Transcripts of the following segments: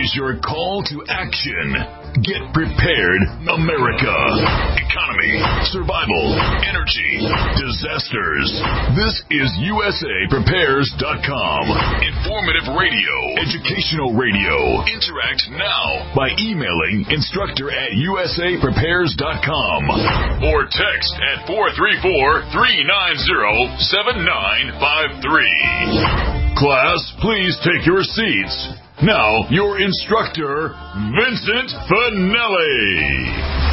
is your call to action. Get prepared, America. Economy, survival, energy, disasters. This is USAPrepares.com. Informative radio, educational radio. Interact now by emailing instructor@USAPrepares.com or text at 434-390-7953. Class, please take your seats. Now, your instructor, Vincent Finelli.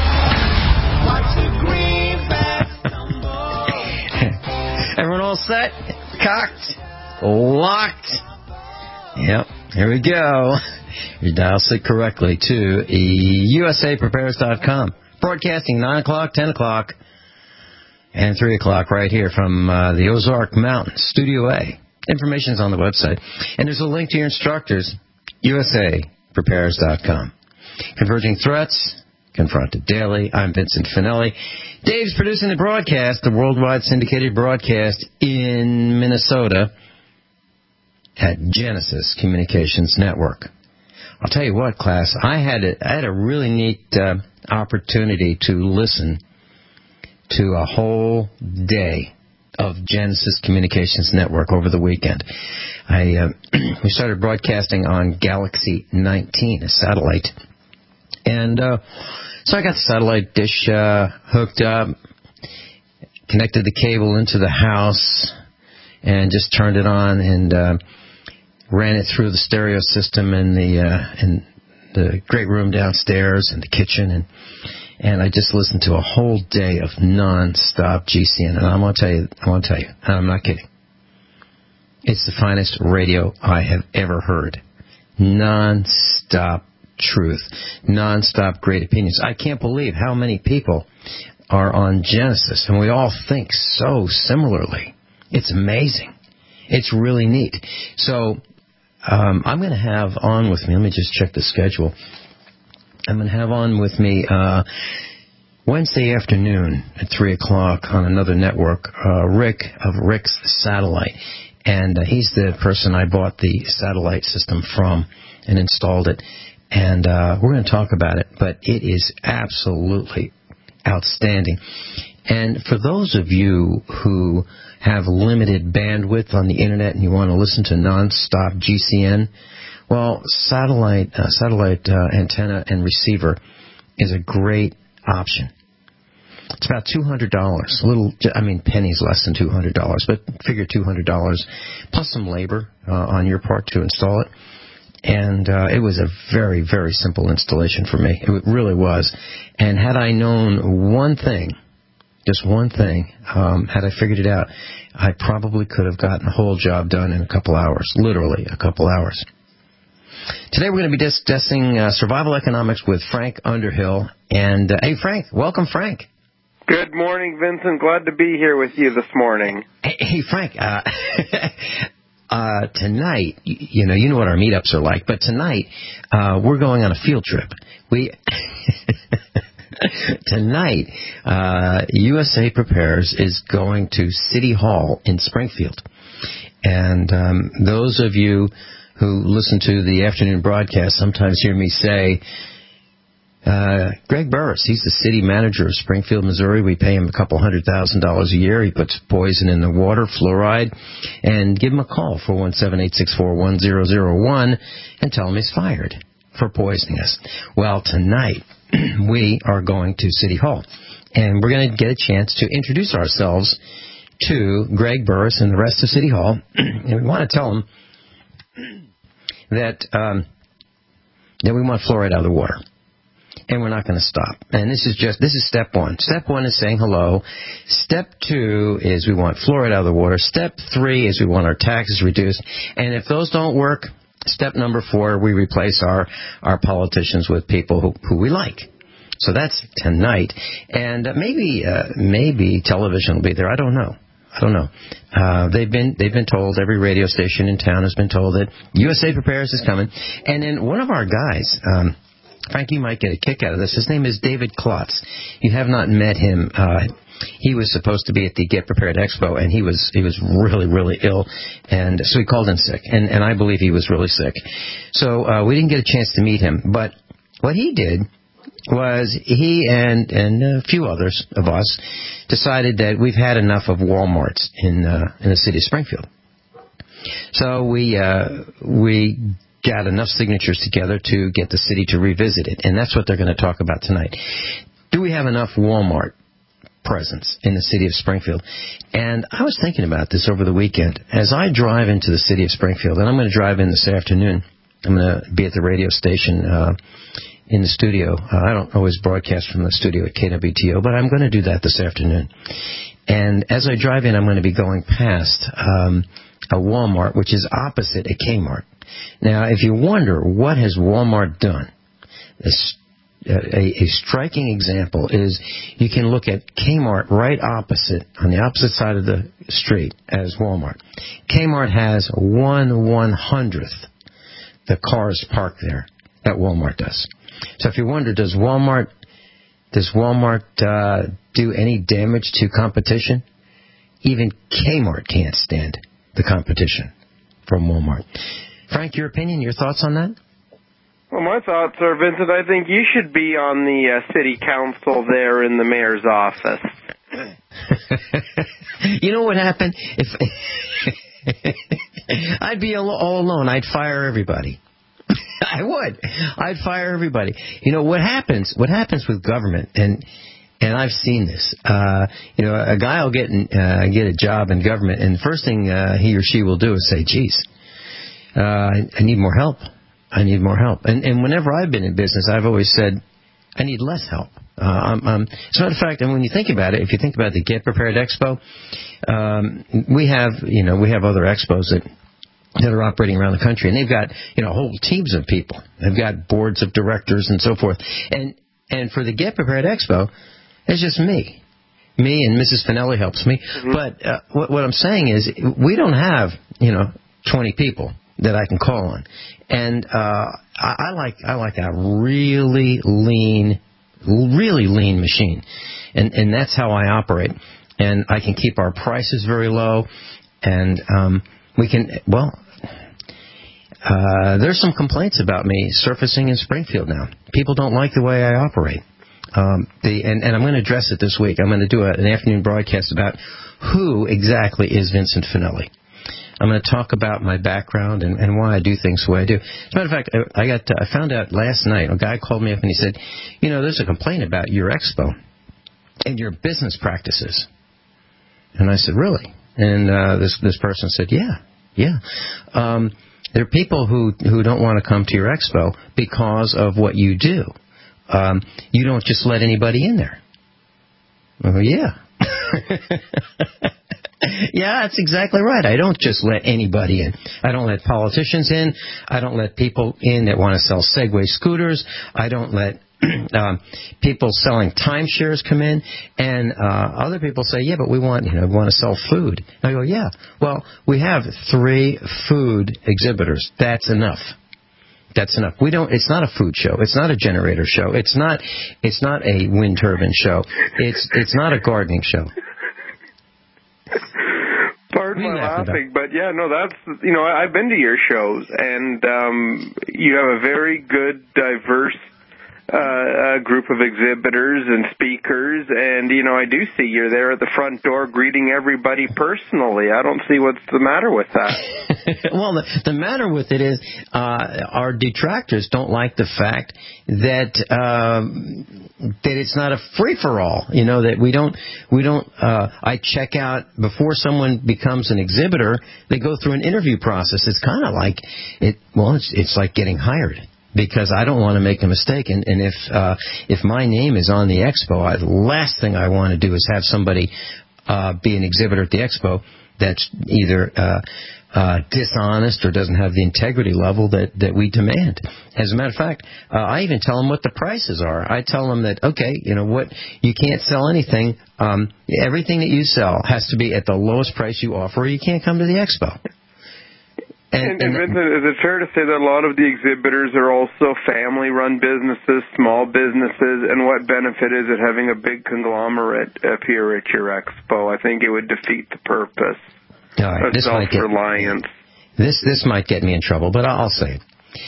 Everyone all set? Cocked? Locked? Yep, here we go. You dial it correctly to USAPrepares.com. Broadcasting 9 o'clock, 10 o'clock, and 3 o'clock right here from the Ozark Mountains, Studio A. Information's on the website. And there's a link to your instructors, USAPrepares.com. Converging threats, confronted daily. I'm Vincent Finelli. Dave's producing the broadcast, the worldwide syndicated broadcast in Minnesota at Genesis Communications Network. I'll tell you what, class, I had a really neat opportunity to listen to a whole day of Genesis Communications Network over the weekend. We started broadcasting on Galaxy 19, a satellite. And so I got the satellite dish hooked up, connected the cable into the house, and just turned it on and ran it through the stereo system in the great room downstairs and the kitchen, and I just listened to a whole day of non-stop GCN. And I want to tell you, and I'm not kidding, it's the finest radio I have ever heard. Non-stop truth, non-stop great opinions. I can't believe how many people are on Genesis, and we all think so similarly. It's amazing. It's really neat. So I'm going to have on with me, let me just check the schedule. I'm going to have on with me Wednesday afternoon at 3 o'clock on another network, Rick of Rick's Satellite. And he's the person I bought the satellite system from and installed it. And we're going to talk about it, but it is absolutely outstanding. And for those of you who have limited bandwidth on the Internet and you want to listen to nonstop GCN, well, satellite antenna and receiver is a great option. It's about $200, pennies less than $200, but figure $200 plus some labor on your part to install it. And it was a very, very simple installation for me. It really was. And had I known one thing, just one thing, had I figured it out, I probably could have gotten the whole job done in a couple hours, literally a couple hours. Today we're going to be discussing survival economics with Frank Underhill. And, hey, Frank, welcome, Frank. Good morning, Vincent. Glad to be here with you this morning. Hey Frank, tonight, you know what our meetups are like, but tonight we're going on a field trip. Tonight, USA Prepares is going to City Hall in Springfield. And those of you who listen to the afternoon broadcast sometimes hear me say, Greg Burris, he's the city manager of Springfield, Missouri. We pay him $200,000 a year. He puts poison in the water, fluoride, and give him a call, 417-864-1001, and tell him he's fired for poisoning us. Well, tonight we are going to City Hall, and we're going to get a chance to introduce ourselves to Greg Burris and the rest of City Hall, and we want to tell them that we want fluoride out of the water. And we're not going to stop. And this is step one. Step one is saying hello. Step two is we want fluoride out of the water. Step three is we want our taxes reduced. And if those don't work, step number four, we replace our politicians with people who we like. So that's tonight. And maybe television will be there. I don't know. They've been told, every radio station in town has been told that USA Prepares is coming. And then one of our guys, Frank, you might get a kick out of this. His name is David Klotz. You have not met him. He was supposed to be at the Get Prepared Expo, and he was really, really ill, and so he called in sick, and I believe he was really sick. So we didn't get a chance to meet him, but what he did was he and a few others of us decided that we've had enough of Walmarts in the city of Springfield. So we got enough signatures together to get the city to revisit it, and that's what they're going to talk about tonight. Do we have enough Walmart presence in the city of Springfield? And I was thinking about this over the weekend. As I drive into the city of Springfield, and I'm going to drive in this afternoon, I'm going to be at the radio station in the studio. I don't always broadcast from the studio at KWTO, but I'm going to do that this afternoon. And as I drive in, I'm going to be going past a Walmart, which is opposite a Kmart. Now, if you wonder, what has Walmart done? A striking example is you can look at Kmart right opposite, on the opposite side of the street as Walmart. Kmart has 1/100th the cars parked there that Walmart does. So if you wonder, does Walmart do any damage to competition? Even Kmart can't stand the competition from Walmart. Frank, your opinion, your thoughts on that? Well, my thoughts are, Vincent, I think you should be on the city council there in the mayor's office. You know what happened? If I'd be all alone, I'd fire everybody. I would. I'd fire everybody. You know what happens? What happens with government, and I've seen this. A guy will get a job in government, and the first thing he or she will do is say, "Geez, I need more help. I need more help." And whenever I've been in business, I've always said, I need less help. As a matter of fact, and when you think about it, if you think about the Get Prepared Expo, we have other expos that are operating around the country, and they've got whole teams of people. They've got boards of directors and so forth. And for the Get Prepared Expo, it's just me and Mrs. Finelli helps me. Mm-hmm. But what I'm saying is, we don't have 20 people that I can call on, and I like a really lean machine, and that's how I operate. And I can keep our prices very low, and we can there's some complaints about me surfacing in Springfield now. People don't like the way I operate. And I'm going to address it this week. I'm going to do an afternoon broadcast about who exactly is Vincent Finelli. I'm going to talk about my background and why I do things the way I do. As a matter of fact, I found out last night, a guy called me up and he said, there's a complaint about your expo and your business practices. And I said, really? And this person said, yeah. There are people who don't want to come to your expo because of what you do. You don't just let anybody in there. I go, yeah. Yeah, that's exactly right. I don't just let anybody in. I don't let politicians in. I don't let people in that want to sell Segway scooters. I don't let people selling timeshares come in. And other people say, yeah, but we want to sell food. I go, yeah. Well, we have 3 food exhibitors. That's enough. That's enough. It's not a food show. It's not a generator show. It's not a wind turbine show. It's not a gardening show. Pardon my laughing, but yeah, no, that's, I've been to your shows, and you have a very good, diverse group of exhibitors and speakers, and, I do see you're there at the front door greeting everybody personally. I don't see what's the matter with that. Well, the matter with it is our detractors don't like the fact that it's not a free-for-all, that we don't I check out before someone becomes an exhibitor. They go through an interview process. It's kind of like it's like getting hired, because I don't want to make a mistake. And if my name is on the expo, the last thing I want to do is have somebody be an exhibitor at the expo that's either dishonest or doesn't have the integrity level that we demand. As a matter of fact, I even tell them what the prices are. I tell them that, okay, what, you can't sell anything. Everything that you sell has to be at the lowest price you offer, or you can't come to the expo. And Vincent, is it fair to say that a lot of the exhibitors are also family-run businesses, small businesses, and what benefit is it having a big conglomerate appear at your expo? I think it would defeat the purpose of self-reliance. This might get me in trouble, but I'll say it.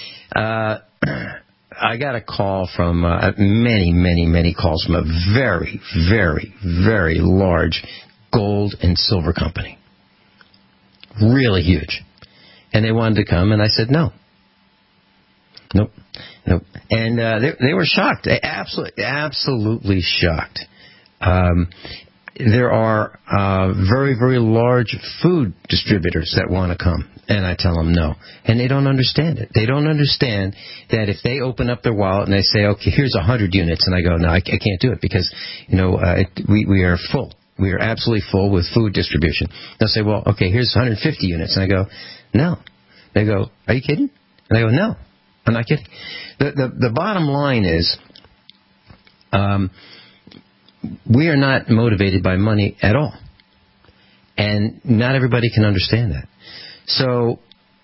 I got a call from many calls from a very, very, very large gold and silver company. Really huge. And they wanted to come, and I said no. Nope. And they were shocked. They absolutely shocked. There are very, very large food distributors that want to come, and I tell them no. And they don't understand it. They don't understand that if they open up their wallet and they say, okay, here's 100 units, and I go, no, I can't do it because, we are full. We are absolutely full with food distribution. They'll say, well, okay, here's 150 units. And I go, no. They go, are you kidding? And I go, no, I'm not kidding. The bottom line is we are not motivated by money at all. And not everybody can understand that. So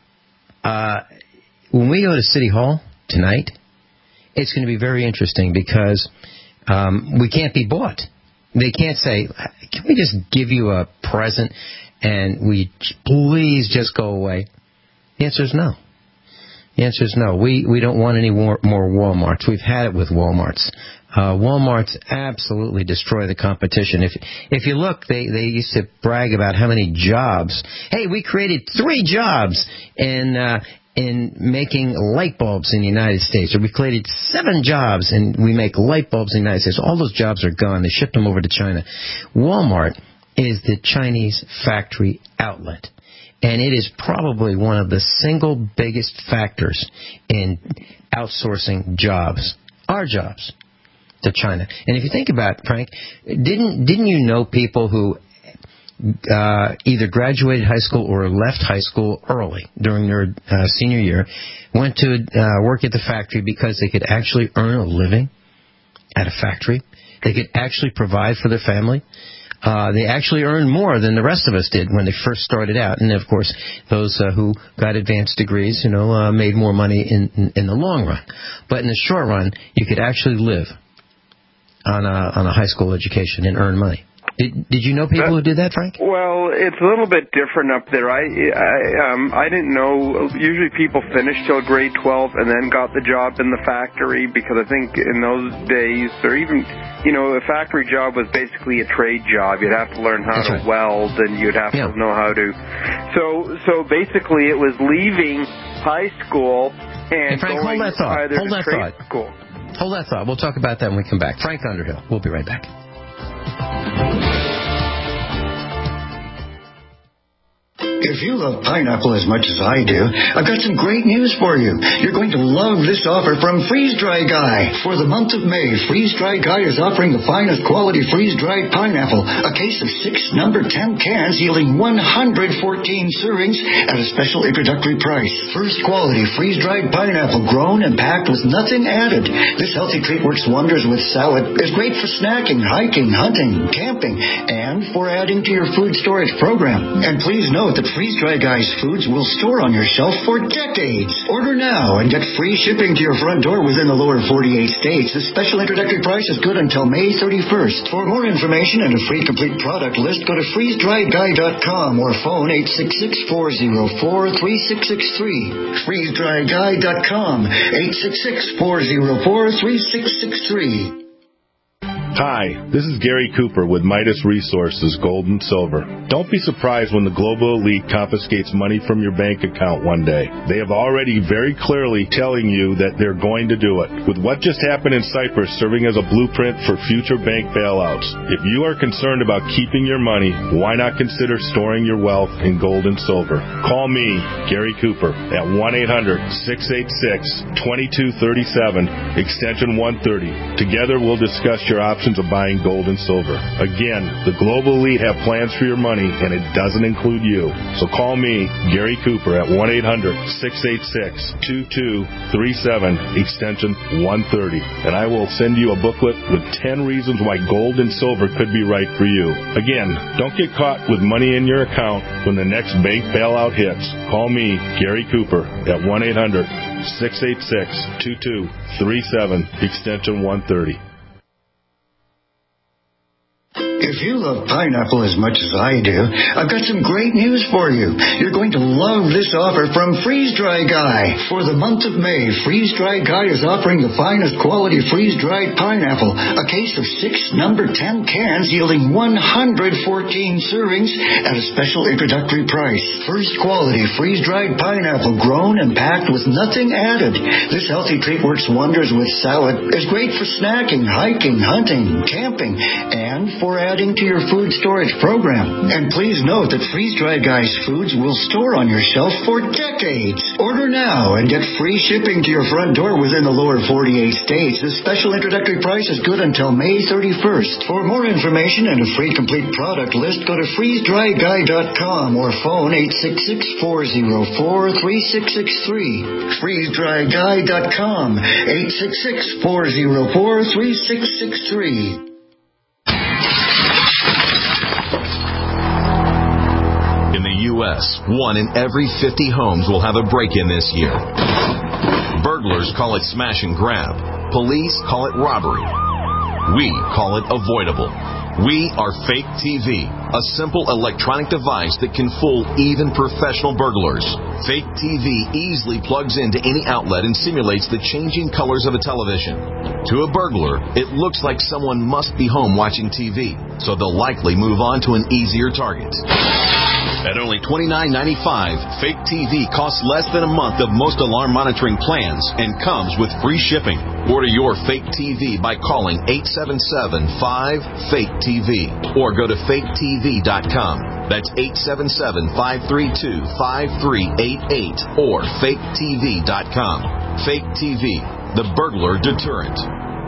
when we go to City Hall tonight, it's going to be very interesting because we can't be bought. They can't say, can we just give you a present and please just go away? The answer is no. The answer is no. We don't want any more Walmarts. We've had it with Walmarts. Walmarts absolutely destroy the competition. If you look, they used to brag about how many jobs. Hey, we created 3 jobs in making light bulbs in the United States. Or we created 7 jobs and we make light bulbs in the United States. All those jobs are gone. They shipped them over to China. Walmart is the Chinese factory outlet. And it is probably one of the single biggest factors in outsourcing jobs, our jobs, to China. And if you think about it, Frank, didn't you know people who either graduated high school or left high school early during their senior year, went to work at the factory because they could actually earn a living at a factory? They could actually provide for their family. They actually earned more than the rest of us did when they first started out. And, of course, those who got advanced degrees, made more money in the long run. But in the short run, you could actually live on a high school education and earn money. Did you know people who did that, Frank? Well, it's a little bit different up there. I didn't know. Usually people finished till grade 12 and then got the job in the factory because I think in those days, or even, a factory job was basically a trade job. You'd have to learn how to weld and you'd have to know how to. So basically it was leaving high school and Frank, going hold that thought. either to trade school. Hold that thought. We'll talk about that when we come back. Frank Underhill. We'll be right back. If you love pineapple as much as I do, I've got some great news for you. You're going to love this offer from Freeze Dry Guy. For the month of May, Freeze Dry Guy is offering the finest quality freeze-dried pineapple, a case of 6 number 10 cans yielding 114 servings at a special introductory price. First quality freeze-dried pineapple grown and packed with nothing added. This healthy treat works wonders with salad, is great for snacking, hiking, hunting, camping, and for adding to your food storage program. And please note that Freeze Dry Guy's foods will store on your shelf for decades. Order now and get free shipping to your front door within the lower 48 states. This special introductory price is good until May 31st. For more information and a free complete product list, go to freezedryguy.com or phone 866-404-3663. freezedryguy.com 866-404-3663. Hi, this is Gary Cooper with Midas Resources, Gold and Silver. Don't be surprised when the global elite confiscates money from your bank account one day. They have already very clearly telling you that they're going to do it. With what just happened in Cyprus serving as a blueprint for future bank bailouts, if you are concerned about keeping your money, why not consider storing your wealth in gold and silver? Call me, Gary Cooper, at 1-800-686-2237, extension 130. Together we'll discuss your options options of buying gold and silver. Again, the Global Elite have plans for your money, and it doesn't include you. So call me, Gary Cooper, at 1-800-686-2237, extension 130, and I will send you a booklet with 10 reasons why gold and silver could be right for you. Again, don't get caught with money in your account when the next bank bailout hits. Call me, Gary Cooper, at 1-800-686-2237, extension 130. If you love pineapple as much as I do, I've got some great news for you. You're going to love this offer from Freeze Dry Guy. For the month of May, Freeze Dry Guy is offering the finest quality freeze-dried pineapple, a case of 6 number 10 cans yielding 114 servings at a special introductory price. First quality freeze-dried pineapple grown and packed with nothing added. This healthy treat works wonders with salad, is great for snacking, hiking, hunting, camping, and for adding to your food storage program. And please note that Freeze Dry Guy's foods will store on your shelf for decades. Order now and get free shipping to your front door within the lower 48 states. This special introductory price is good until May 31st. For more information and a free complete product list, go to freezedryguy.com or phone 866-404-3663. freezedryguy.com, 866-404-3663. In the U.S., 1 in every 50 homes will have a break-in this year. Burglars call it smash and grab. Police call it robbery. We call it avoidable. We are Fake TV, a simple electronic device that can fool even professional burglars. Fake TV easily plugs into any outlet and simulates the changing colors of a television. To a burglar, it looks like someone must be home watching TV, so they'll likely move on to an easier target. At only $29.95, Fake TV costs less than a month of most alarm monitoring plans and comes with free shipping. Order your Fake TV by calling 877-5-FAKE-TV or go to faketv.com. That's 877-532-5388 or faketv.com. Fake TV, the burglar deterrent.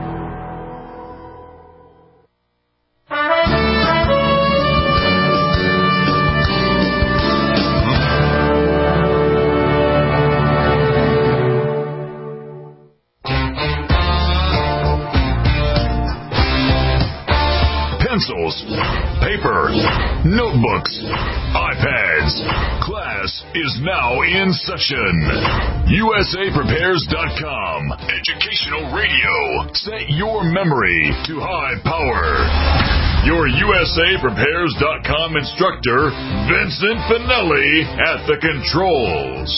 Pencils, paper, notebooks, iPads. Class is now in session. USAPrepares.com. Educational radio. Set your memory to high power. Your USAPrepares.com instructor, Vincent Finelli, at the controls.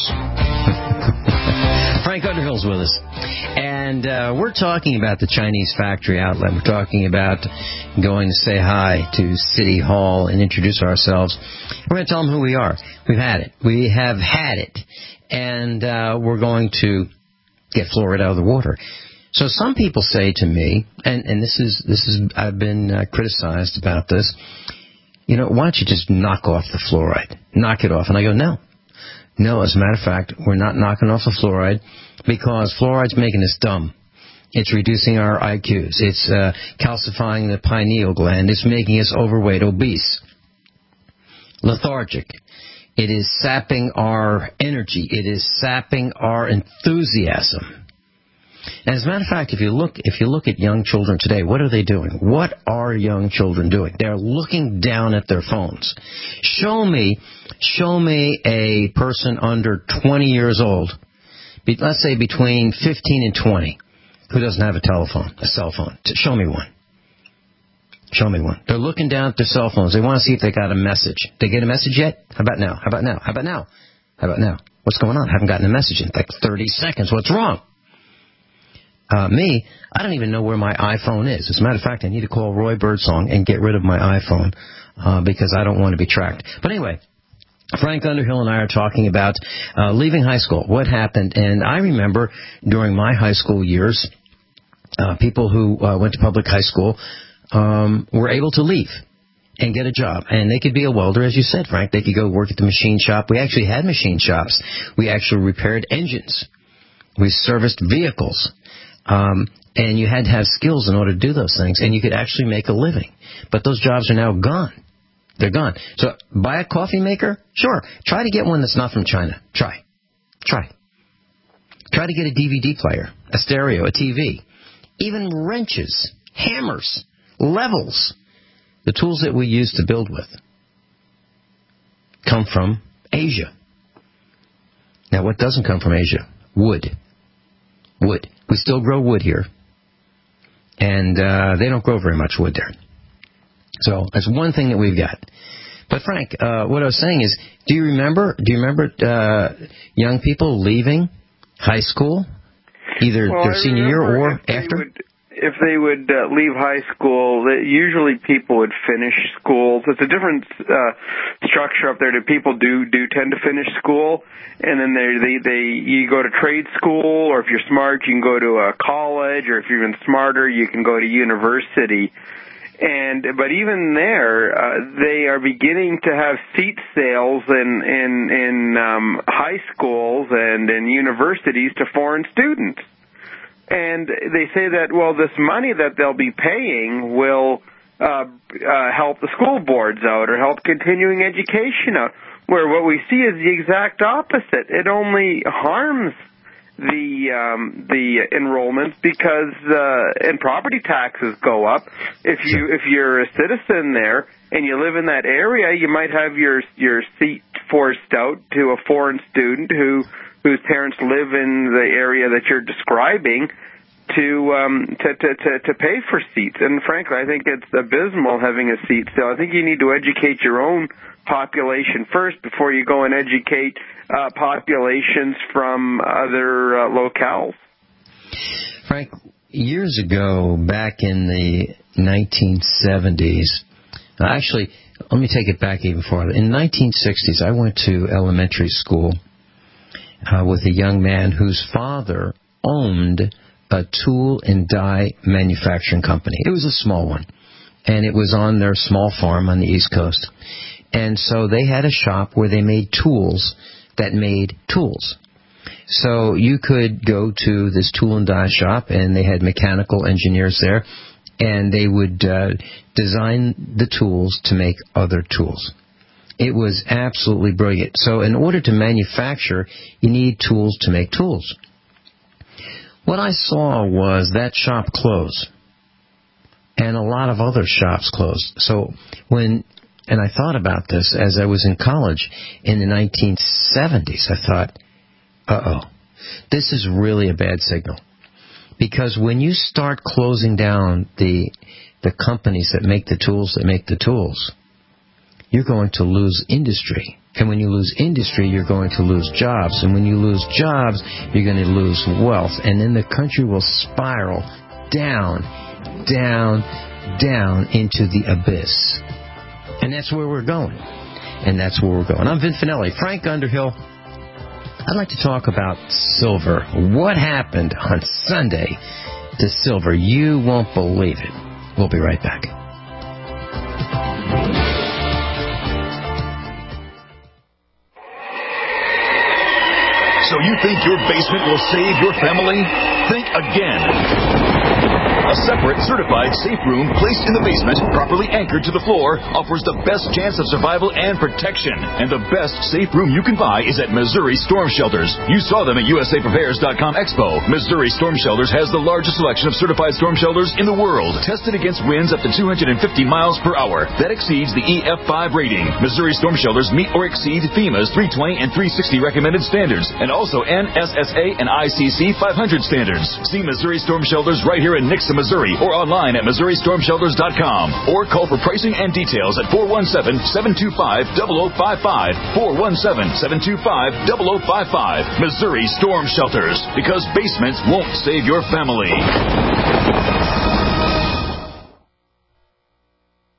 Frank Underhill's with us. And we're talking about the Chinese factory outlet. We're talking about going to say hi to City Hall and introduce ourselves. We're going to tell them who we are. We've had it. We have had it. And we're going to get fluoride out of the water. So some people say to me, and this is I've been criticized about this, why don't you just knock off the fluoride? Knock it off. And I go, no. No, as a matter of fact, we're not knocking off the fluoride because fluoride's making us dumb. It's reducing our IQs. It's calcifying the pineal gland. It's making us overweight, obese, lethargic. It is sapping our energy. It is sapping our enthusiasm. And as a matter of fact, if you look at young children today, what are they doing? What are young children doing? They're looking down at their phones. Show me a person under 20 years old, let's say between 15 and 20, who doesn't have a cell phone. Show me one. Show me one. They're looking down at their cell phones. They want to see if they got a message. They get a message yet? How about now? How about now? How about now? How about now? What's going on? I haven't gotten a message in like 30 seconds. What's wrong? Me, I don't even know where my iPhone is. As a matter of fact, I need to call Roy Birdsong and get rid of my iPhone because I don't want to be tracked. But anyway, Frank Underhill and I are talking about leaving high school, what happened. And I remember during my high school years, people who went to public high school were able to leave and get a job. And they could be a welder, as you said, Frank. They could go work at the machine shop. We actually had machine shops. We actually repaired engines. We serviced vehicles. And you had to have skills in order to do those things, and you could actually make a living. But those jobs are now gone. They're gone. So buy a coffee maker? Sure. Try to get one that's not from China. Try. Try to get a DVD player, a stereo, a TV, even wrenches, hammers, levels. The tools that we use to build with come from Asia. Now, what doesn't come from Asia? Wood. Wood. We still grow wood here. And they don't grow very much wood there. So that's one thing that we've got. But Frank, what I was saying is, do you remember young people leaving high school, either their senior year or after? If they would leave high school, usually people would finish school. So it's a different structure up there. People do tend to finish school, and then you go to trade school, or if you're smart, you can go to a college, or if you're even smarter, you can go to university. But even there, they are beginning to have seat sales in high schools and in universities to foreign students. And they say that, well, this money that they'll be paying will help the school boards out or help continuing education out, where what we see is the exact opposite. It only harms the enrollments because and property taxes go up. If you're a citizen there and you live in that area, you might have your seat forced out to a foreign student whose parents live in the area that you're describing to pay for seats. And frankly, I think it's abysmal having a seat sale. I think you need to educate your own population first before you go and educate populations from other locales. Frank, years ago, back in the 1970s, actually, let me take it back even farther. In the 1960s, I went to elementary school with a young man whose father owned a tool and die manufacturing company. It was a small one, and it was on their small farm on the East Coast. And so they had a shop where they made tools that made tools. So you could go to this tool and die shop, and they had mechanical engineers there, and they would design the tools to make other tools. It was absolutely brilliant. So in order to manufacture, you need tools to make tools. What I saw was that shop close, and a lot of other shops closed. So and I thought about this as I was in college in the 1970s. I thought, this is really a bad signal. Because when you start closing down the companies that make the tools, you're going to lose industry. And when you lose industry, you're going to lose jobs. And when you lose jobs, you're going to lose wealth. And then the country will spiral down, down, down into the abyss. And that's where we're going. I'm Vin Finelli. Frank Underhill. I'd like to talk about silver. What happened on Sunday to silver? You won't believe it. We'll be right back. So you think your basement will save your family? Think again. A separate, certified safe room placed in the basement, properly anchored to the floor, offers the best chance of survival and protection. And the best safe room you can buy is at Missouri Storm Shelters. You saw them at USAPrepares.com Expo. Missouri Storm Shelters has the largest selection of certified storm shelters in the world, tested against winds up to 250 miles per hour. That exceeds the EF5 rating. Missouri Storm Shelters meet or exceed FEMA's 320 and 360 recommended standards, and also NSSA and ICC 500 standards. See Missouri Storm Shelters right here in Nixa, Missouri, or online at MissouriStormShelters.com, or call for pricing and details at 417-725-0055, 417-725-0055. Missouri Storm Shelters, because basements won't save your family.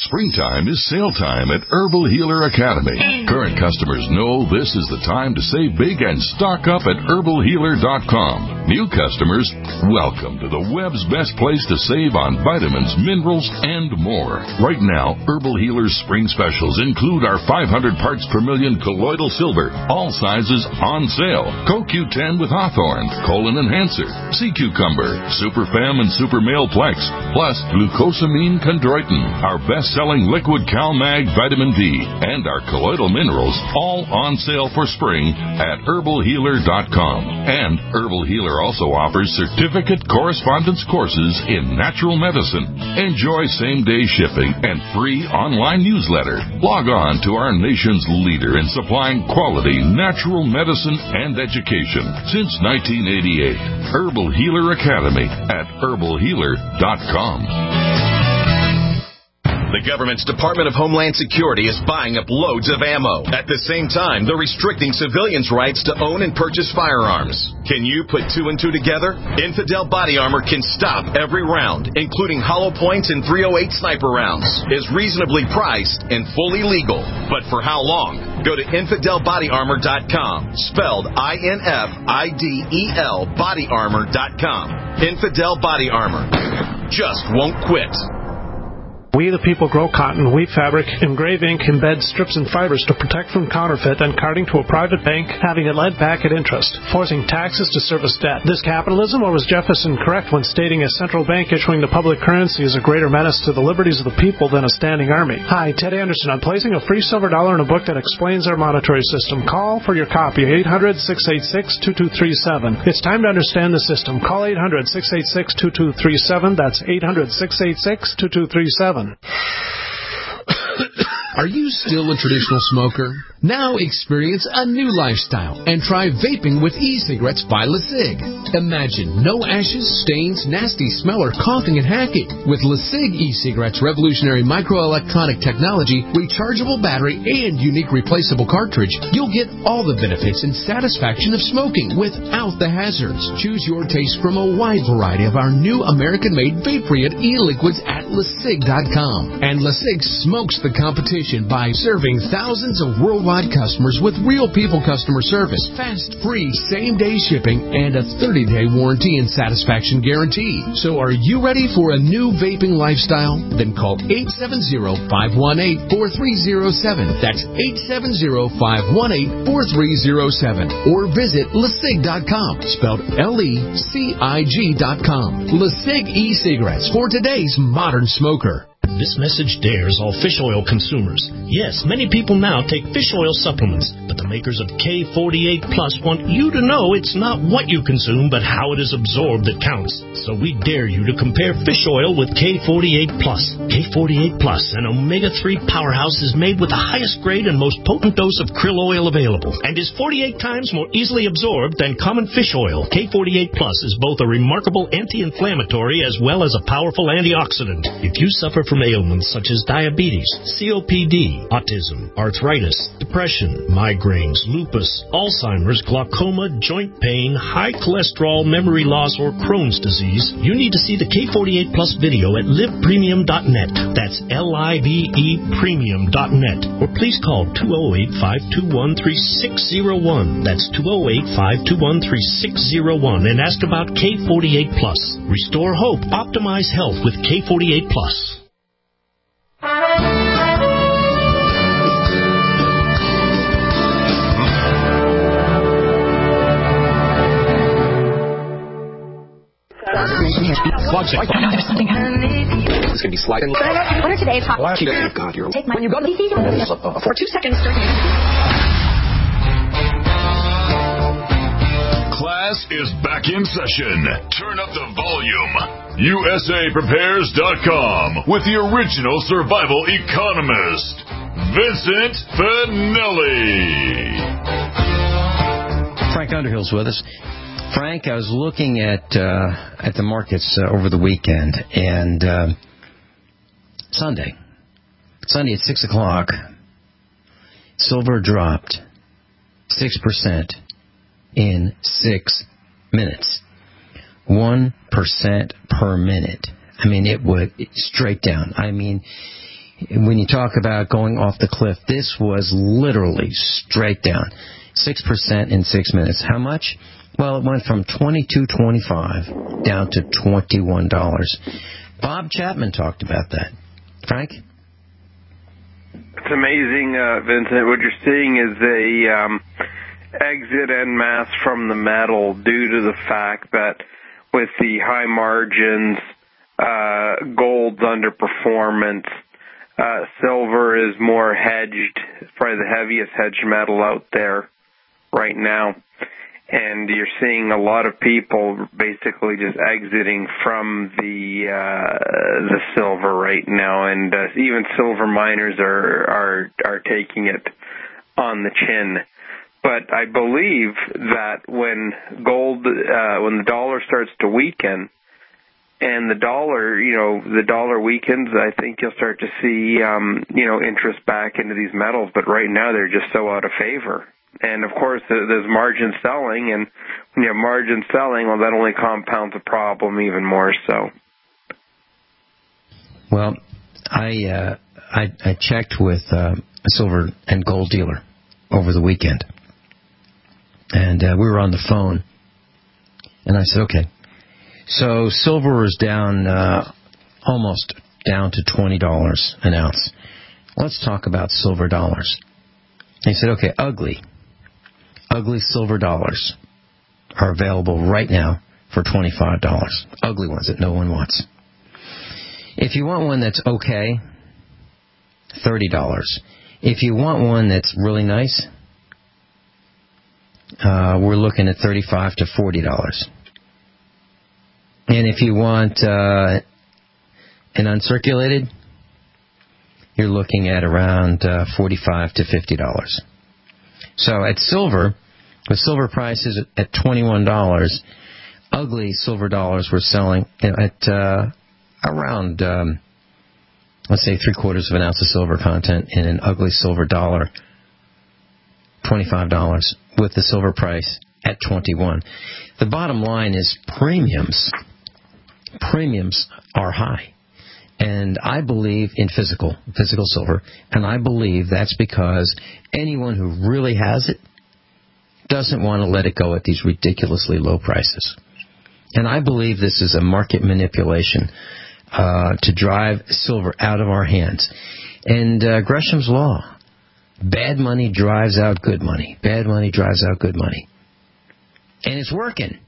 Springtime is sale time at Herbal Healer Academy. Current customers know this is the time to save big and stock up at herbalhealer.com. New customers, welcome to the web's best place to save on vitamins, minerals, and more. Right now, Herbal Healer's spring specials include our 500 parts per million colloidal silver, all sizes on sale. CoQ10 with Hawthorne, Colon Enhancer, Sea Cucumber, Super Fem and Super Male Plex, plus glucosamine chondroitin, our best-selling liquid CalMag vitamin D, and our colloidal minerals, all on sale for spring at herbalhealer.com. And Herbal Healer also offers certificate correspondence courses in natural medicine. Enjoy same-day shipping and free online newsletter. Log on to our nation's leader in supplying quality natural medicine and education since 1988. Herbal Healer Academy at herbalhealer.com. The government's Department of Homeland Security is buying up loads of ammo. At the same time, they're restricting civilians' rights to own and purchase firearms. Can you put two and two together? Infidel Body Armor can stop every round, including hollow points and .308 sniper rounds. Is reasonably priced and fully legal. But for how long? Go to InfidelBodyArmor.com, spelled INFIDEL bodyarmor.com. Infidel Body Armor. Just won't quit. We the people grow cotton, weave fabric, engrave ink, embed strips and fibers to protect from counterfeit and carting to a private bank having it lent back at interest, forcing taxes to service debt. This capitalism, or was Jefferson correct when stating a central bank issuing the public currency is a greater menace to the liberties of the people than a standing army? Hi, Ted Anderson. I'm placing a free silver dollar in a book that explains our monetary system. Call for your copy, 800-686-2237. It's time to understand the system. Call 800-686-2237. That's 800-686-2237. Are you still a traditional smoker? Now experience a new lifestyle and try vaping with e-cigarettes by LeSig. Imagine no ashes, stains, nasty smell, or coughing and hacking. With LeSig e-cigarettes' revolutionary microelectronic technology, rechargeable battery, and unique replaceable cartridge, you'll get all the benefits and satisfaction of smoking without the hazards. Choose your taste from a wide variety of our new American-made vape-free e-liquids at LeSig.com. And LeSig smokes the competition by serving thousands of worldwide customers with real people customer service, fast, free, same-day shipping, and a 30-day warranty and satisfaction guarantee. So are you ready for a new vaping lifestyle? Then call 870-518-4307. That's 870-518-4307. Or visit LeSig.com, spelled LECIG.com. LeSig e-cigarettes for today's modern smoker. This message dares all fish oil consumers. Yes, many people now take fish oil supplements, but the makers of K48 Plus want you to know it's not what you consume, but how it is absorbed that counts. So we dare you to compare fish oil with K48 Plus. K48 Plus, an omega-3 powerhouse, is made with the highest grade and most potent dose of krill oil available, and is 48 times more easily absorbed than common fish oil. K48 Plus is both a remarkable anti-inflammatory as well as a powerful antioxidant. If you suffer from ailments such as diabetes, COPD, autism, arthritis, depression, migraines, lupus, Alzheimer's, glaucoma, joint pain, high cholesterol, memory loss, or Crohn's disease, you need to see the K48 Plus video at livepremium.net. That's LIVE premium.net. Or please call 208-521-3601. That's 208-521-3601 and ask about K48 Plus. Restore hope, optimize health with K48 Plus. It's going to be sliding. What are today's hot? God, you're take my when you go to the PC for 2 seconds. Class is back in session. Turn up the volume. USAPrepares.com with the original survival economist, Vincent Finelli. Frank Underhill's with us. Frank, I was looking at the markets over the weekend, and Sunday at 6 o'clock, silver dropped 6% in 6 minutes. 1% per minute. I mean, it would straight down. I mean, when you talk about going off the cliff, this was literally straight down. 6% in 6 minutes. How much? Well, it went from $22.25 down to $21. Bob Chapman talked about that. Frank? It's amazing, Vincent. What you're seeing is a exit en masse from the metal due to the fact that with the high margins, gold's underperformance, silver is more hedged, probably the heaviest hedged metal out there right now. And you're seeing a lot of people basically just exiting from the silver right now, and even silver miners are taking it on the chin. But I believe that when the dollar starts to weaken, and the dollar weakens, I think you'll start to see interest back into these metals. But right now they're just so out of favor. And, of course, there's margin selling, and when you have margin selling, well, that only compounds the problem even more so. Well, I checked with a silver and gold dealer over the weekend, and we were on the phone, and I said, okay, so silver is down almost down to $20 an ounce. Let's talk about silver dollars. And he said, okay, ugly silver dollars are available right now for $25. Ugly ones that no one wants. If you want one that's okay, $30. If you want one that's really nice, we're looking at $35 to $40. And if you want an uncirculated, you're looking at around $45 to $50. So at silver, with silver prices at $21, ugly silver dollars were selling at around, let's say, 3/4 of an ounce of silver content in an ugly silver dollar, $25, with the silver price at $21. The bottom line is premiums are high. And I believe in physical silver, and I believe that's because anyone who really has it doesn't want to let it go at these ridiculously low prices. And I believe this is a market manipulation to drive silver out of our hands. And Gresham's law, bad money drives out good money. Bad money drives out good money. And it's working.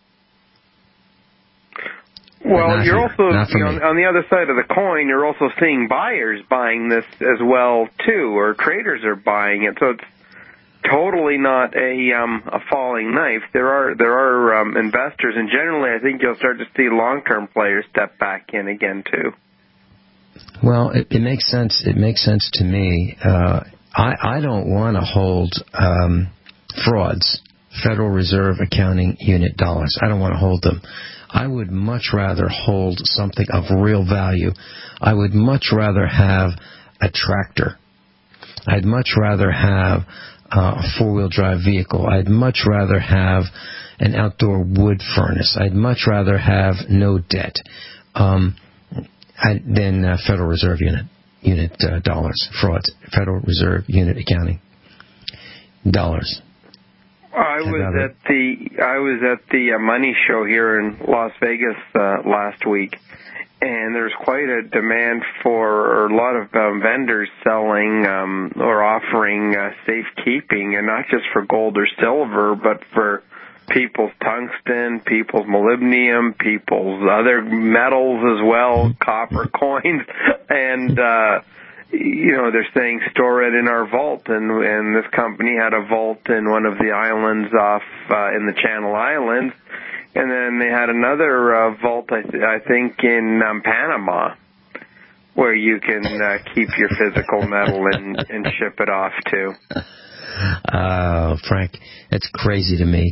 Well, you're also, on the other side of the coin, you're also seeing buyers buying this as well, too, or traders are buying it. So it's totally not a falling knife. There are investors, and generally I think you'll start to see long-term players step back in again, too. Well, it makes sense. It makes sense to me. I don't want to hold frauds, Federal Reserve Accounting Unit dollars. I don't want to hold them. I would much rather hold something of real value. I would much rather have a tractor. I'd much rather have a four-wheel drive vehicle. I'd much rather have an outdoor wood furnace. I'd much rather have no debt than Federal Reserve unit dollars, frauds, Federal Reserve unit accounting dollars. I was at the Money Show here in Las Vegas last week, and there's quite a demand for a lot of vendors selling or offering safekeeping, and not just for gold or silver, but for people's tungsten, people's molybdenum, people's other metals as well, copper coins, and they're saying store it in our vault, and this company had a vault in one of the islands off in the Channel Islands, and then they had another vault, I think, in Panama, where you can keep your physical metal and ship it off to. Frank, it's crazy to me.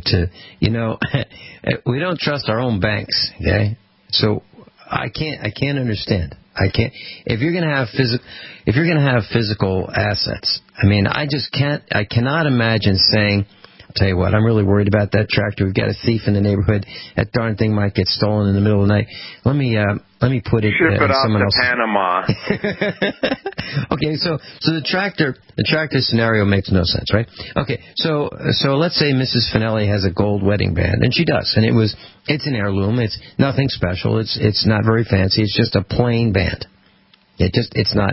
We don't trust our own banks, okay? So I can't understand. I can't. If you're going to have physical assets, I mean, I cannot imagine saying I'll tell you what, I'm really worried about that tractor. We've got a thief in the neighborhood. That darn thing might get stolen in the middle of the night. Let me put it Ship it someone off to Panama. Okay, so the tractor scenario makes no sense, right? Okay, so let's say Mrs. Finelli has a gold wedding band, and she does, and it's an heirloom. It's nothing special. It's not very fancy. It's just a plain band. It's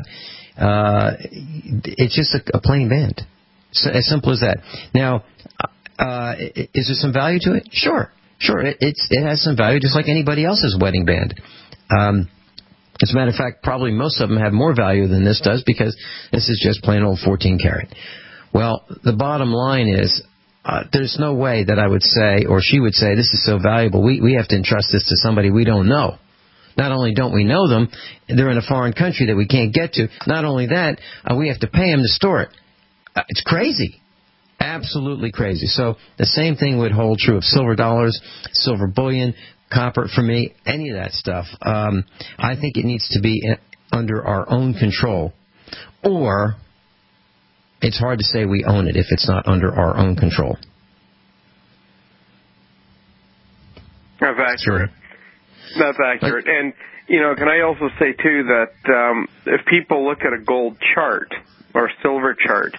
just a plain band. So, as simple as that. Now, is there some value to it? Sure. It has some value, just like anybody else's wedding band. As a matter of fact, probably most of them have more value than this does, because this is just plain old 14 karat. Well, the bottom line is, there's no way that I would say, or she would say, this is so valuable, we have to entrust this to somebody we don't know. Not only don't we know them, they're in a foreign country that we can't get to. Not only that, we have to pay them to store it. It's crazy. Absolutely crazy. So the same thing would hold true of silver dollars, silver bullion, copper, for me, any of that stuff. I think it needs to be under our own control. Or it's hard to say we own it if it's not under our own control. That's accurate. That's accurate. And, can I also say, too, that if people look at a gold chart or silver chart,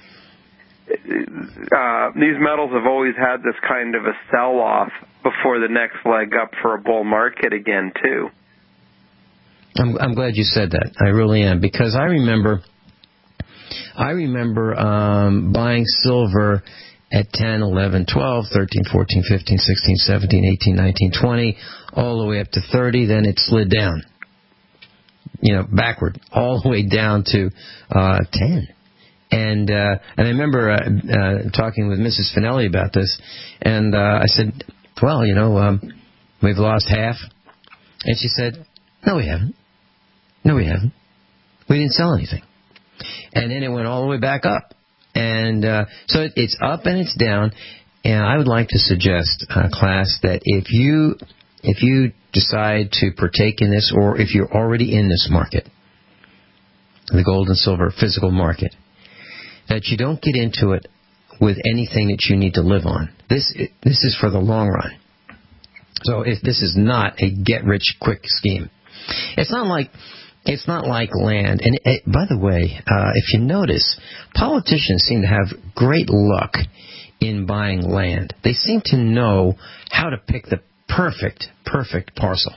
these metals have always had this kind of a sell-off before the next leg up for a bull market again, too. I'm glad you said that. I really am, because I remember buying silver at 10, 11, 12, 13, 14, 15, 16, 17, 18, 19, 20, all the way up to 30. Then it slid down, backward, all the way down to 10. And I remember talking with Mrs. Finelli about this, and I said, well, we've lost half. And she said, no, we haven't. We didn't sell anything. And then it went all the way back up. And so it's up and it's down. And I would like to suggest, class, that if you decide to partake in this, or if you're already in this market, the gold and silver physical market, that you don't get into it with anything that you need to live on. This is for the long run. So if this is not a get-rich-quick scheme. It's not like land. And by the way, if you notice, politicians seem to have great luck in buying land. They seem to know how to pick the perfect parcel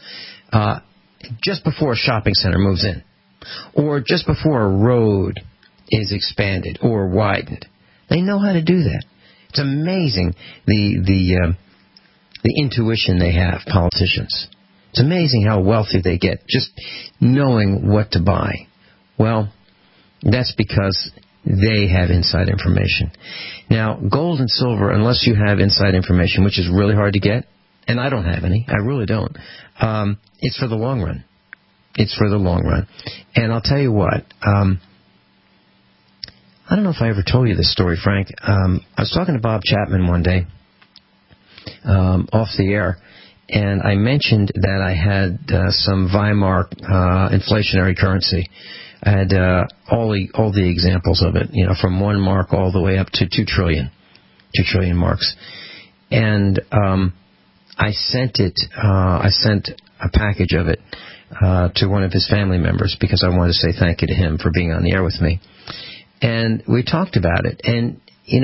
just before a shopping center moves in, or just before a road is expanded or widened. They know how to do that. It's amazing the intuition they have, politicians. It's amazing how wealthy they get just knowing what to buy. Well, that's because they have inside information. Now, gold and silver, unless you have inside information, which is really hard to get, and I don't have any, I really don't, it's for the long run. It's for the long run. And I'll tell you what, I don't know if I ever told you this story, Frank. I was talking to Bob Chapman one day off the air, and I mentioned that I had some Weimar inflationary currency. I had all the examples of it, from 1 mark all the way up to 2 trillion marks. And I sent a package of it to one of his family members, because I wanted to say thank you to him for being on the air with me. And we talked about it. And,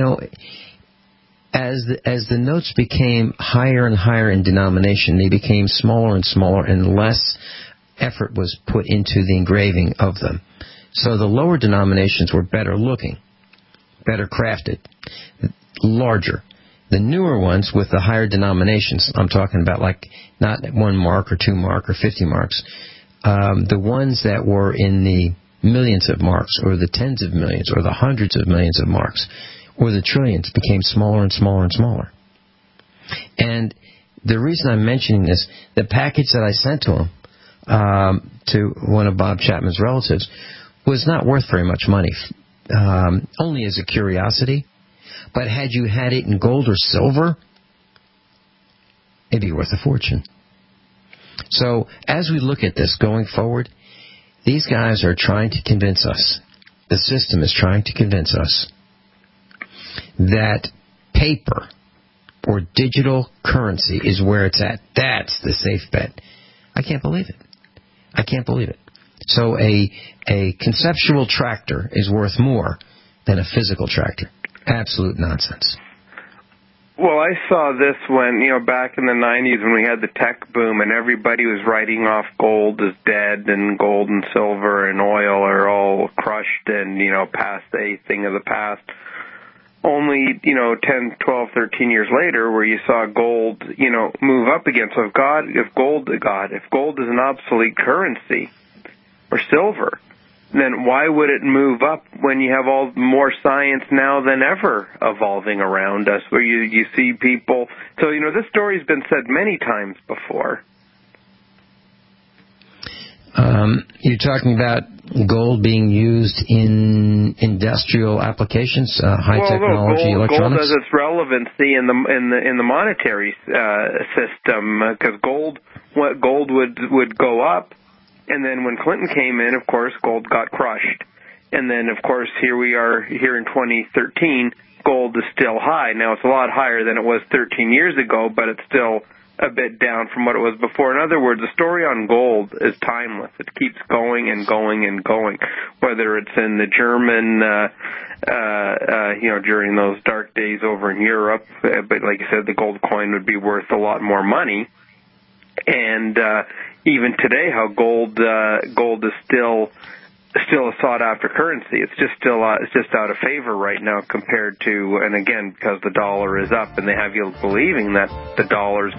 as the notes became higher and higher in denomination, they became smaller and smaller, and less effort was put into the engraving of them. So the lower denominations were better looking, better crafted, larger. The newer ones with the higher denominations, I'm talking about like not 1 mark or 2 mark or 50 marks, the ones that were in the millions of marks, or the tens of millions, or the hundreds of millions of marks, or the trillions, became smaller and smaller and smaller. And the reason I'm mentioning this, the package that I sent to him, to one of Bob Chapman's relatives, was not worth very much money, only as a curiosity. But had you had it in gold or silver, it'd be worth a fortune. So as we look at this going forward, these guys are trying to convince us, the system is trying to convince us, that paper or digital currency is where it's at. That's the safe bet. I can't believe it. I can't believe it. So a conceptual tractor is worth more than a physical tractor. Absolute nonsense. Well, I saw this when, back in the 90s when we had the tech boom and everybody was writing off gold as dead and gold and silver and oil are all crushed and, past a thing of the past. Only, 10, 12, 13 years later where you saw gold, move up again. So if gold is an obsolete currency or silver, then why would it move up when you have all more science now than ever evolving around us, where you see people? So, this story's been said many times before. You're talking about gold being used in industrial applications, high technology, electronics? Gold has its relevancy in the monetary system, because gold would go up. And then when Clinton came in, of course, gold got crushed. And then, of course, here we are here in 2013, gold is still high. Now, it's a lot higher than it was 13 years ago, but it's still a bit down from what it was before. In other words, the story on gold is timeless. It keeps going and going and going, whether it's in the German, during those dark days over in Europe. But like you said, the gold coin would be worth a lot more money. And even today, how gold is still a sought after currency. It's just out of favor right now compared to, and again, because the dollar is up, and they have you believing that the dollar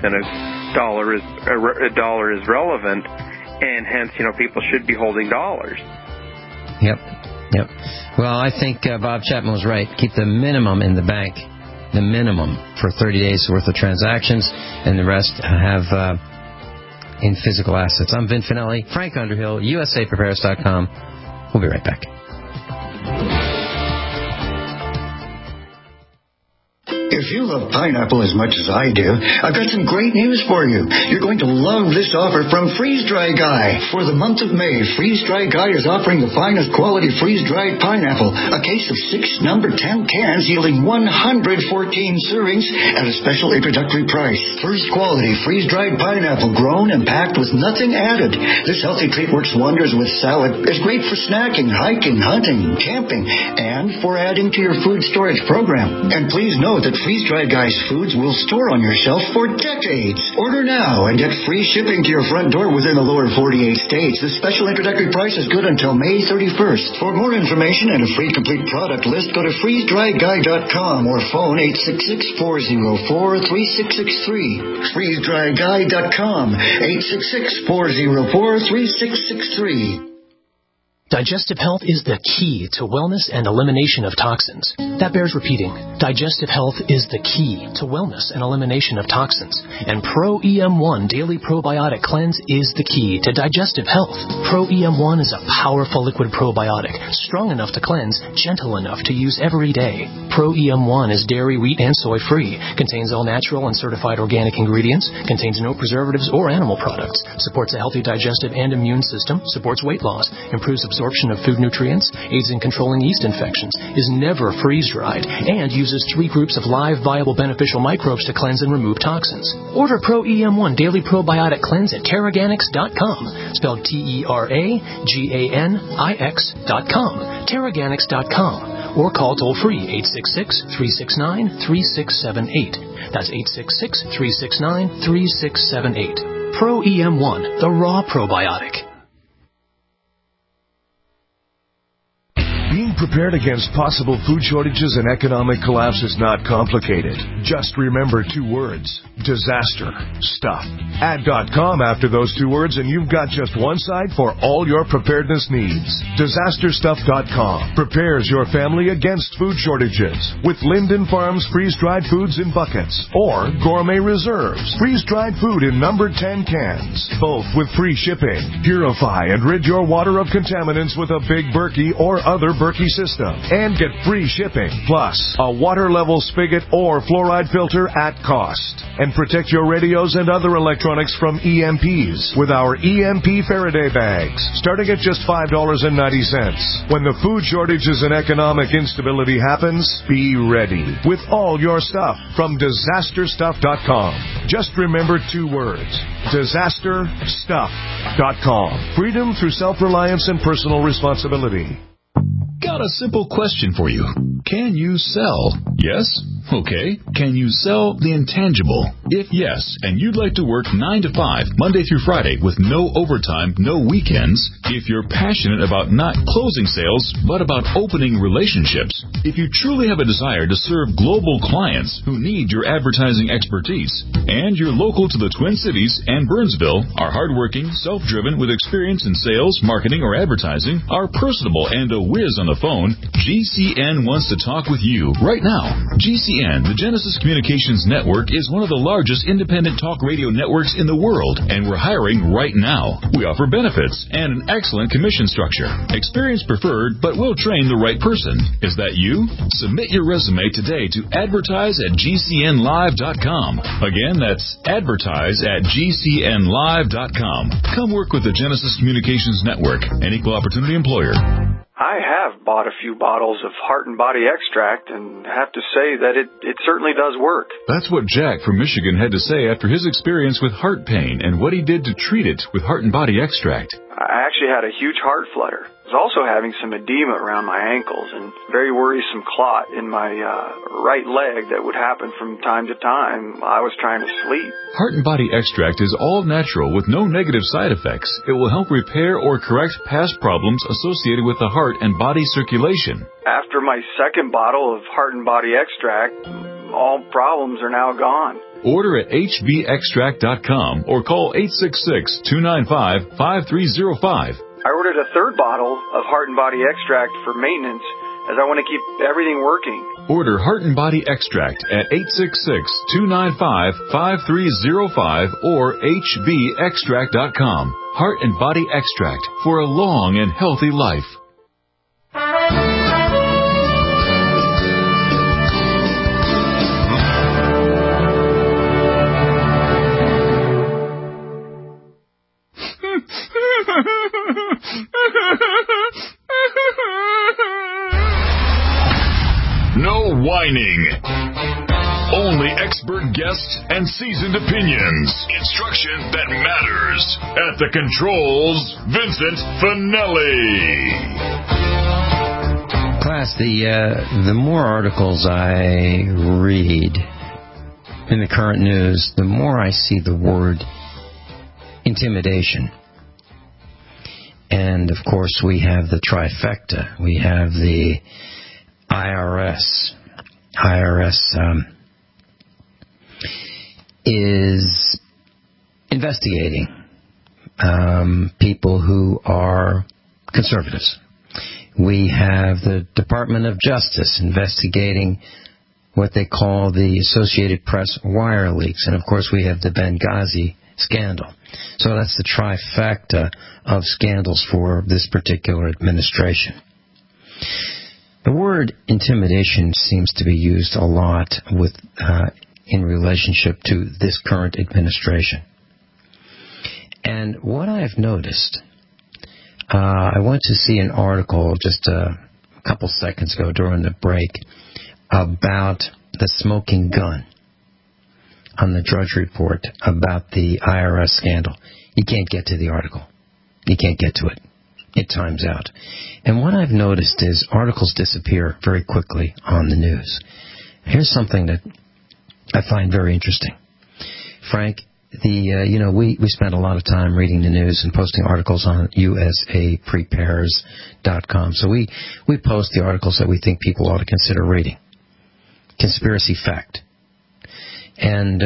is relevant, and hence people should be holding dollars. Yep. Well, I think Bob Chapman was right. Keep the minimum in the bank, the minimum for 30 days worth of transactions, and the rest have in physical assets. I'm Vin Finelli, Frank Underhill, USAPrepares.com. We'll be right back. If you love pineapple as much as I do, I've got some great news for you. You're going to love this offer from Freeze Dry Guy. For the month of May, Freeze Dry Guy is offering the finest quality freeze-dried pineapple, a case of 6 number 10 cans yielding 114 servings at a special introductory price. First quality freeze-dried pineapple grown and packed with nothing added. This healthy treat works wonders with salad. It's great for snacking, hiking, hunting, camping, and for adding to your food storage program. And please note that Freeze Dry Guy's foods will store on your shelf for decades. Order now and get free shipping to your front door within the lower 48 states. The special introductory price is good until May 31st. For more information and a free complete product list, go to freezedryguy.com or phone 866-404-3663. freezedryguy.com, 866-404-3663. Digestive health is the key to wellness and elimination of toxins. That bears repeating. Digestive health is the key to wellness and elimination of toxins. And Pro-EM1 Daily Probiotic Cleanse is the key to digestive health. Pro-EM1 is a powerful liquid probiotic, strong enough to cleanse, gentle enough to use every day. Pro-EM1 is dairy, wheat, and soy-free, contains all natural and certified organic ingredients, contains no preservatives or animal products, supports a healthy digestive and immune system, supports weight loss, improves absorption of food nutrients, aids in controlling yeast infections, is never freeze-dried, and uses 3 groups of live, viable, beneficial microbes to cleanse and remove toxins. Order Pro-EM1 Daily Probiotic Cleanse at Teraganix.com, spelled Teraganix.com, Teraganix.com, or call toll-free 866-369-3678. That's 866-369-3678. Pro-EM1, the raw probiotic. Being prepared against possible food shortages and economic collapse is not complicated. Just remember 2 words: disaster stuff. Add .com after those 2 words and you've got just one site for all your preparedness needs. Disasterstuff.com prepares your family against food shortages with Linden Farms freeze-dried foods in buckets or Gourmet Reserves freeze-dried food in number 10 cans, both with free shipping. Purify and rid your water of contaminants with a Big Berkey or other Berkey system and get free shipping, plus a water level spigot or fluoride filter at cost. And protect your radios and other electronics from EMPs with our EMP Faraday bags, starting at just $5.90. When the food shortages and economic instability happens, be ready with all your stuff from DisasterStuff.com. Just remember 2 words: DisasterStuff.com. Freedom through self-reliance and personal responsibility. Got a simple question for you. Can you sell? Yes? Okay. Can you sell the intangible? If yes, and you'd like to work 9 to 5, Monday through Friday, with no overtime, no weekends, if you're passionate about not closing sales, but about opening relationships, if you truly have a desire to serve global clients who need your advertising expertise, and you're local to the Twin Cities and Burnsville, are hardworking, self-driven, with experience in sales, marketing, or advertising, are personable, and a whiz on the phone, GCN wants to talk with you right now. GCN, the Genesis Communications Network, is one of the largest independent talk radio networks in the world, and we're hiring right now. We offer benefits and an excellent commission structure. Experience preferred, but we'll train the right person. Is that you? Submit your resume today to advertise@gcnlive.com. Again, that's advertise@gcnlive.com. Come work with the Genesis Communications Network, an equal opportunity employer. I have bought a few bottles of Heart and Body Extract and have to say that it certainly does work. That's what Jack from Michigan had to say after his experience with heart pain and what he did to treat it with Heart and Body Extract. I actually had a huge heart flutter. I was also having some edema around my ankles and very worrisome clot in my right leg that would happen from time to time. I was trying to sleep. Heart and Body Extract is all natural with no negative side effects. It will help repair or correct past problems associated with the heart and body circulation. After my second bottle of Heart and Body Extract, all problems are now gone. Order at hbextract.com or call 866-295-5305. I ordered a third bottle of Heart and Body Extract for maintenance as I want to keep everything working. Order Heart and Body Extract at 866-295-5305 or hbextract.com. Heart and Body Extract for a long and healthy life. No whining. Only expert guests and seasoned opinions. Instruction that matters. At the controls, Vincent Finelli. Class, the more articles I read in the current news, the more I see the word intimidation. And, of course, we have the trifecta. We have the IRS. IRS is investigating people who are conservatives. We have the Department of Justice investigating what they call the Associated Press wire leaks. And, of course, we have the Benghazi scandal. So that's the trifecta of scandals for this particular administration. The word intimidation seems to be used a lot with in relationship to this current administration. And what I've noticed, I went to see an article just a couple seconds ago during the break about the smoking gun on the Drudge Report about the IRS scandal. You can't get to the article. You can't get to it. It times out. And what I've noticed is articles disappear very quickly on the news. Here's something that I find very interesting. Frank, we spend a lot of time reading the news and posting articles on usaprepares.com. So we post the articles that we think people ought to consider reading. Conspiracy fact. And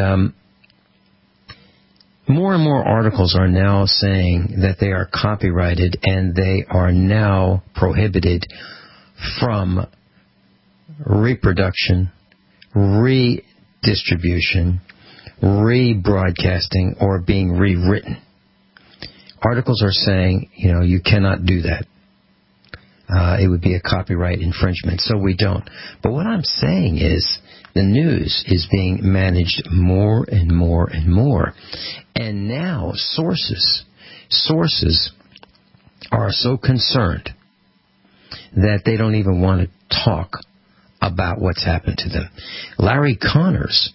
more and more articles are now saying that they are copyrighted and they are now prohibited from reproduction, redistribution, rebroadcasting, or being rewritten. Articles are saying, you cannot do that. it would be a copyright infringement, so we don't. But what I'm saying is the news is being managed more and more and more. And now sources are so concerned that they don't even want to talk about what's happened to them. Larry Connors,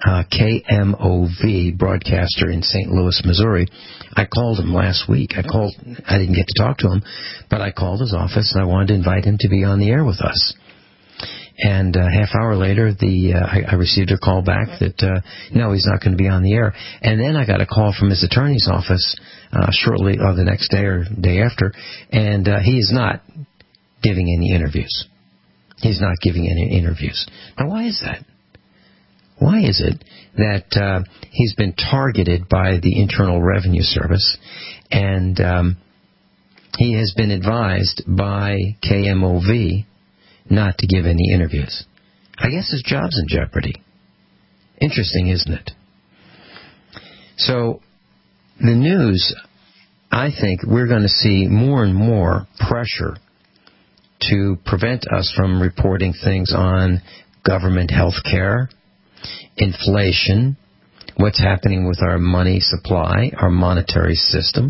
KMOV broadcaster in St. Louis, Missouri, I called him last week. I didn't get to talk to him, but I called his office and I wanted to invite him to be on the air with us. And half hour later, I received a call back that no, he's not going to be on the air. And then I got a call from his attorney's office shortly, or the next day or day after, and he is not giving any interviews. He's not giving any interviews. Now, why is that? Why is it that he's been targeted by the Internal Revenue Service, and he has been advised by KMOV not to give any interviews? I guess his job's in jeopardy. Interesting, isn't it? So, the news, I think we're going to see more and more pressure to prevent us from reporting things on government health care, inflation, what's happening with our money supply, our monetary system.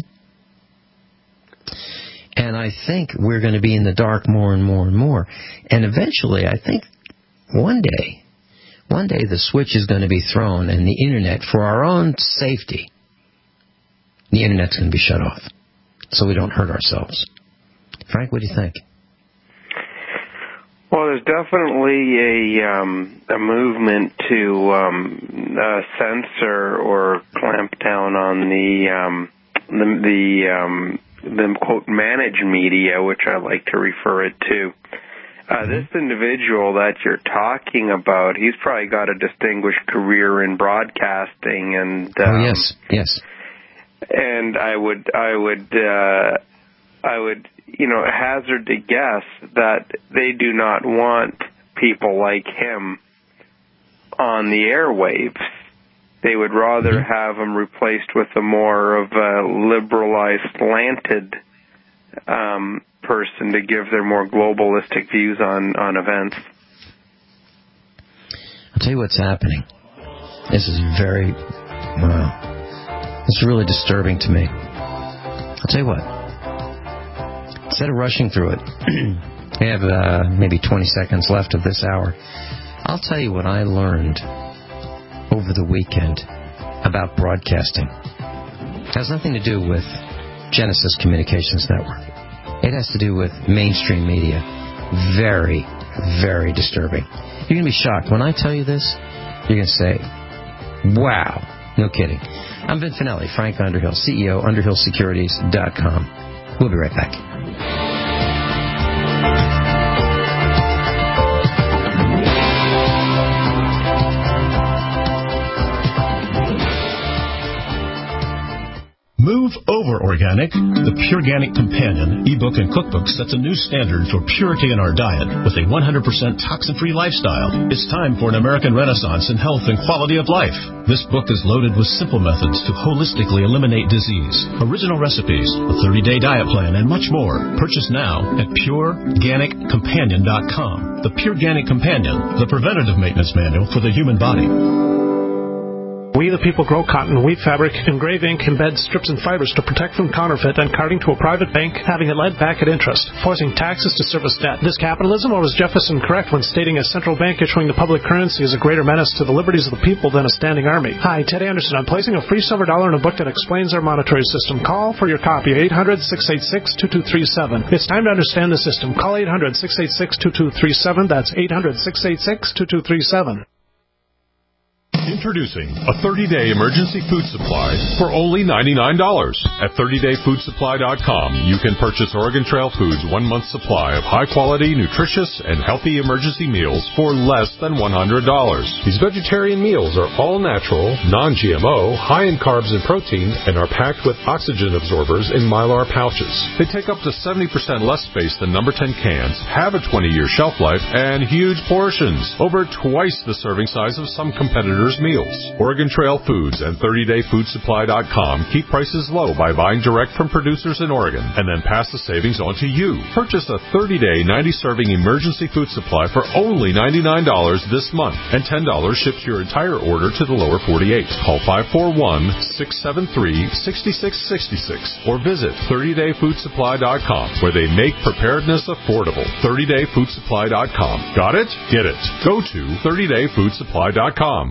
And I think we're going to be in the dark more and more and more. And eventually, I think one day the switch is going to be thrown and the Internet, for our own safety, the Internet's going to be shut off so we don't hurt ourselves. Frank, what do you think? Well, there's definitely a movement to censor or clamp down on the quote managed media, which I like to refer it to. This individual that you're talking about, he's probably got a distinguished career in broadcasting, and yes. And I would hazard to guess that they do not want people like him on the airwaves. They would rather have him replaced with a more of a liberalized, slanted person to give their more globalistic views on events. I'll tell you what's happening. This is it's really disturbing to me. I'll tell you what. Instead of rushing through it, we have maybe 20 seconds left of this hour. I'll tell you what I learned over the weekend about broadcasting. It has nothing to do with Genesis Communications Network. It has to do with mainstream media. Very, very disturbing. You're going to be shocked. When I tell you this, you're going to say, wow. No kidding. I'm Vin Finelli, Frank Underhill, CEO, UnderhillSecurities.com. We'll be right back. Move over organic. The Pureganic Companion ebook and cookbook sets a new standard for purity in our diet with a 100% toxin-free lifestyle. It's time for an American renaissance in health and quality of life. This book is loaded with simple methods to holistically eliminate disease, original recipes, a 30-day diet plan, and much more. Purchase now at PureGanicCompanion.com. The Pureganic Companion, the preventative maintenance manual for the human body. We the people grow cotton, weave fabric, engrave ink, embed strips and fibers to protect from counterfeit and carting to a private bank, having it led back at interest, forcing taxes to service debt. This capitalism, or was Jefferson correct when stating a central bank issuing the public currency is a greater menace to the liberties of the people than a standing army? Hi, Ted Anderson. I'm placing a free silver dollar in a book that explains our monetary system. Call for your copy, 800-686-2237. It's time to understand the system. Call 800-686-2237. That's 800-686-2237. Introducing a 30-day emergency food supply for only $99. At 30dayfoodsupply.com, you can purchase Oregon Trail Foods' 1-month supply of high-quality, nutritious, and healthy emergency meals for less than $100. These vegetarian meals are all natural, non-GMO, high in carbs and protein, and are packed with oxygen absorbers in Mylar pouches. They take up to 70% less space than number 10 cans, have a 20-year shelf life, and huge portions, over twice the serving size of some competitors' Farmers Meals. Oregon Trail Foods and 30dayfoodsupply.com keep prices low by buying direct from producers in Oregon and then pass the savings on to you. Purchase a 30-day 90-serving emergency food supply for only $99 this month, and $10 ships your entire order to the lower 48. Call 541-673-6666 or visit 30dayfoodsupply.com, where they make preparedness affordable. 30dayfoodsupply.com. Got it? Get it. Go to 30dayfoodsupply.com.